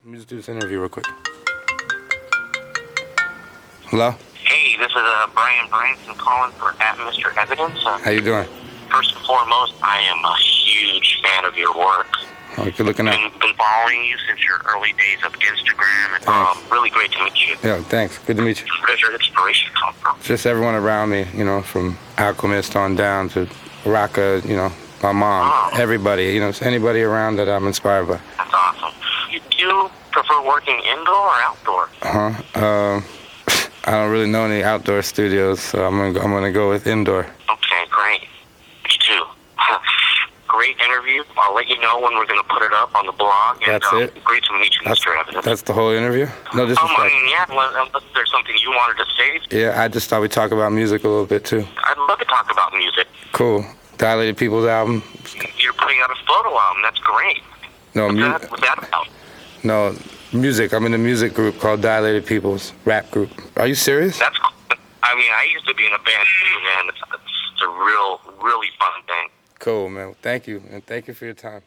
Let me just do this interview real quick. Hello? Hey, this is Brian Branson calling for Mr. Evidence. How you doing? First and foremost, I am a huge fan of your work. Oh, good looking out. Been following you since your early days of Instagram. And, really great to meet you. Yeah, thanks. Good to meet you. Where's your inspiration come from? Just everyone around me, you know, from Alchemist on down to Raka, you know, my mom, everybody, you know, anybody around that I'm inspired by. That's awesome. Do you prefer working indoor or outdoor? I don't really know any outdoor studios, so I'm gonna go with indoor. Okay, great. Me too. Great interview. I'll let you know when we're going to put it up on the blog. And, That's it? Great to meet you, Mr. Evidence. That's the whole interview? No disrespect. Unless there's something you wanted to say. Yeah, I just thought we'd talk about music a little bit too. I'd love to talk about music. Cool. Dilated People's album. You're putting out a photo album. That's great. No, What's that about? No, music. I'm in a music group called Dilated People's rap group. Are you serious? That's cool. I mean, I used to be in a band too, man. It's a really fun thing. Cool, man. Thank you, and thank you for your time.